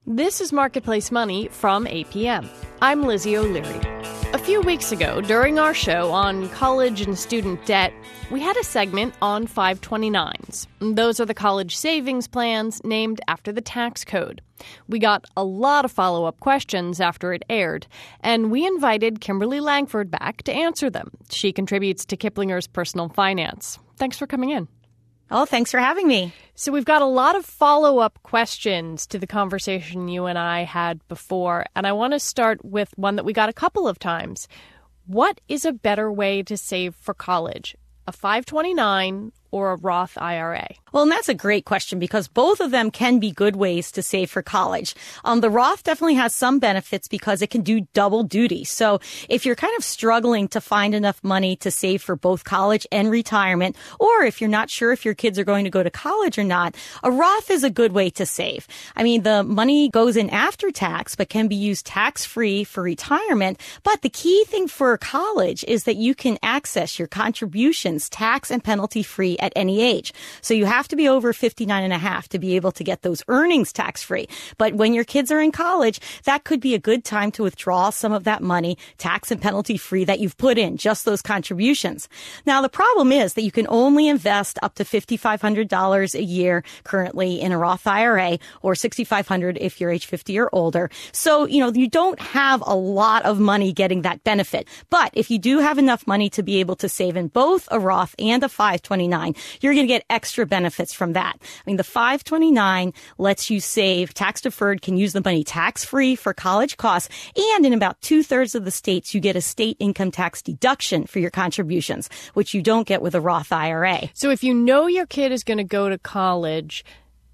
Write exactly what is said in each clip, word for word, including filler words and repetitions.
This is Marketplace Money from A P M. I'm Lizzie O'Leary. A few weeks ago, during our show on college and student debt, we had a segment on five twenty-nines. Those are the college savings plans named after the tax code. We got a lot of follow-up questions after it aired, and we invited Kimberly Langford back to answer them. She contributes to Kiplinger's Personal Finance. Thanks for coming in. Oh, thanks for having me. So we've got a lot of follow-up questions to the conversation you and I had before, and I want to start with one that we got a couple of times. What is a better way to save for college, a five twenty-nine or a Roth I R A? Well, and that's a great question because both of them can be good ways to save for college. Um, the Roth definitely has some benefits because it can do double duty. So if you're kind of struggling to find enough money to save for both college and retirement, or if you're not sure if your kids are going to go to college or not, a Roth is a good way to save. I mean, the money goes in after tax, but can be used tax-free for retirement. But the key thing for college is that you can access your contributions tax and penalty-free at any age. So you have to be over fifty-nine and a half to be able to get those earnings tax-free. But when your kids are in college, that could be a good time to withdraw some of that money tax and penalty-free that you've put in, just those contributions. Now, the problem is that you can only invest up to five thousand five hundred dollars a year currently in a Roth I R A or six thousand five hundred dollars if you're age fifty or older. So, you know, you don't have a lot of money getting that benefit. But if you do have enough money to be able to save in both a Roth and a five twenty-nine, you're going to get extra benefits from that. I mean, the five twenty-nine lets you save tax deferred, can use the money tax free for college costs. And in about two thirds of the states, you get a state income tax deduction for your contributions, which you don't get with a Roth I R A. So if you know your kid is going to go to college,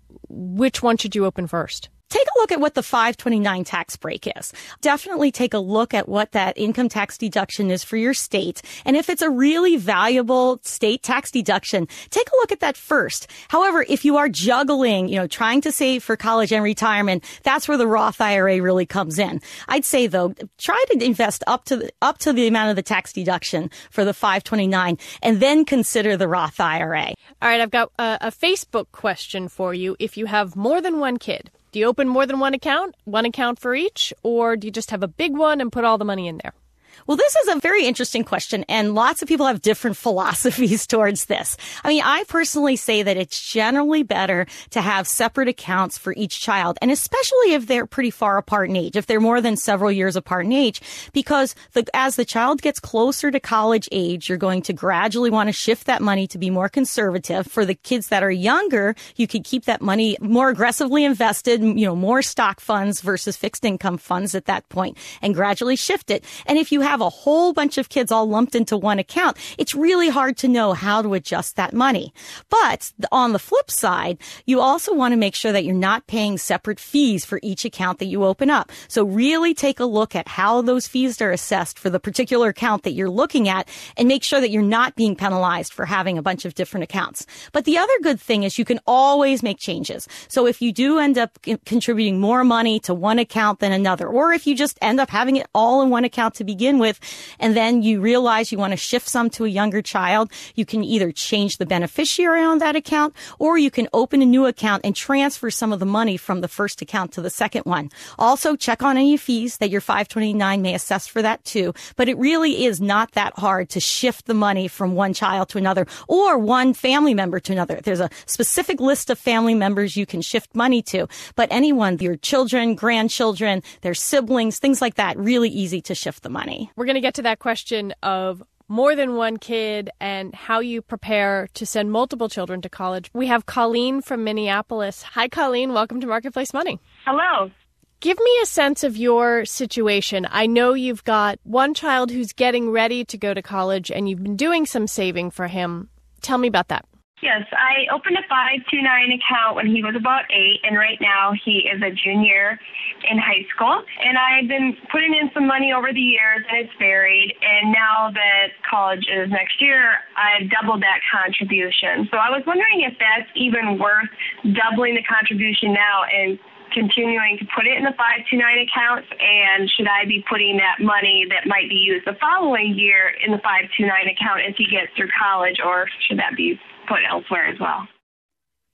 which one should you open first? Take a look at what the five twenty-nine tax break is. Definitely take a look at what that income tax deduction is for your state. And if it's a really valuable state tax deduction, take a look at that first. However, if you are juggling, you know, trying to save for college and retirement, that's where the Roth I R A really comes in. I'd say, though, try to invest up to the, up to the amount of the tax deduction for the five twenty-nine and then consider the Roth I R A. All right, I've got a, a Facebook question for you. If you have more than one kid, do you open more than one account, one account for each, or do you just have a big one and put all the money in there? Well, this is a very interesting question, and lots of people have different philosophies towards this. I mean, I personally say that it's generally better to have separate accounts for each child, and especially if they're pretty far apart in age, if they're more than several years apart in age, because the, as the child gets closer to college age, you're going to gradually want to shift that money to be more conservative. For the kids that are younger, you could keep that money more aggressively invested, you know, more stock funds versus fixed income funds at that point, and gradually shift it. And if you have a whole bunch of kids all lumped into one account, it's really hard to know how to adjust that money. But on the flip side, you also want to make sure that you're not paying separate fees for each account that you open up. So really take a look at how those fees are assessed for the particular account that you're looking at and make sure that you're not being penalized for having a bunch of different accounts. But the other good thing is you can always make changes. So if you do end up contributing more money to one account than another, or if you just end up having it all in one account to begin with, and then you realize you want to shift some to a younger child, you can either change the beneficiary on that account, or you can open a new account and transfer some of the money from the first account to the second one. Also, check on any fees that your five twenty-nine may assess for that too. But it really is not that hard to shift the money from one child to another or one family member to another. There's a specific list of family members you can shift money to, but anyone, your children, grandchildren, their siblings, things like that, really easy to shift the money. We're going to get to that question of more than one kid and how you prepare to send multiple children to college. We have Colleen from Minneapolis. Hi, Colleen. Welcome to Marketplace Money. Hello. Give me a sense of your situation. I know you've got one child who's getting ready to go to college and you've been doing some saving for him. Tell me about that. Yes, I opened a five twenty-nine account when he was about eight, and right now he is a junior in high school. And I've been putting in some money over the years, and it's varied. And now that college is next year, I've doubled that contribution. So I was wondering if that's even worth doubling the contribution now and continuing to put it in the five twenty-nine accounts, and should I be putting that money that might be used the following year in the five twenty-nine account as he gets through college, or should that be put elsewhere as well?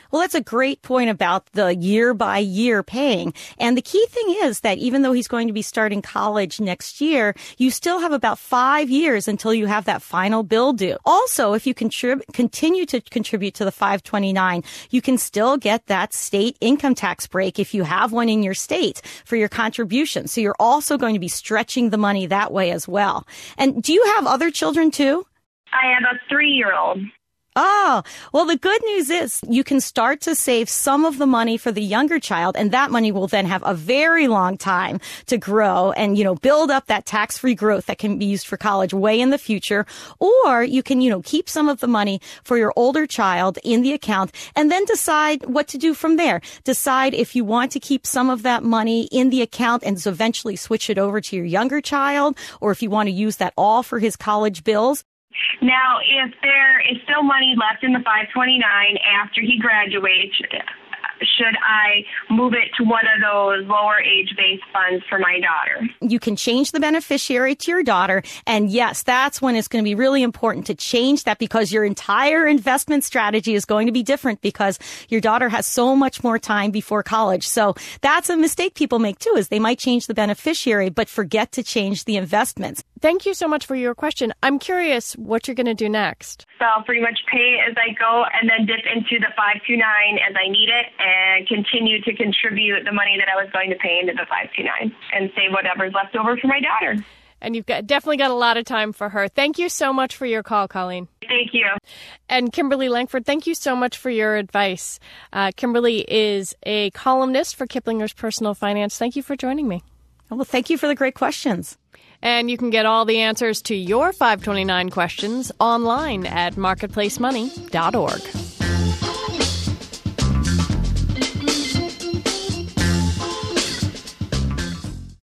Well, that's a great point about the year by year paying. And the key thing is that even though he's going to be starting college next year, you still have about five years until you have that final bill due. Also, if you contrib- continue to contribute to the five twenty-nine, you can still get that state income tax break if you have one in your state for your contribution. So you're also going to be stretching the money that way as well. And do you have other children too? I have a three-year-old. Oh, well, the good news is you can start to save some of the money for the younger child, and that money will then have a very long time to grow and, you know, build up that tax-free growth that can be used for college way in the future. Or you can, you know, keep some of the money for your older child in the account and then decide what to do from there. Decide if you want to keep some of that money in the account and so eventually switch it over to your younger child, or if you want to use that all for his college bills. Now, if there is still money left in the five twenty-nine after he graduates, should I move it to one of those lower age-based funds for my daughter? You can change the beneficiary to your daughter. And yes, that's when it's going to be really important to change that, because your entire investment strategy is going to be different because your daughter has so much more time before college. So that's a mistake people make too, is they might change the beneficiary but forget to change the investments. Thank you so much for your question. I'm curious what you're going to do next. So I'll pretty much pay as I go and then dip into the five twenty-nine as I need it and continue to contribute the money that I was going to pay into the five twenty-nine and save whatever's left over for my daughter. And you've got definitely got a lot of time for her. Thank you so much for your call, Colleen. Thank you. And Kimberly Langford, thank you so much for your advice. Uh, Kimberly is a columnist for Kiplinger's Personal Finance. Thank you for joining me. Well, thank you for the great questions. And you can get all the answers to your five twenty-nine questions online at marketplace money dot org.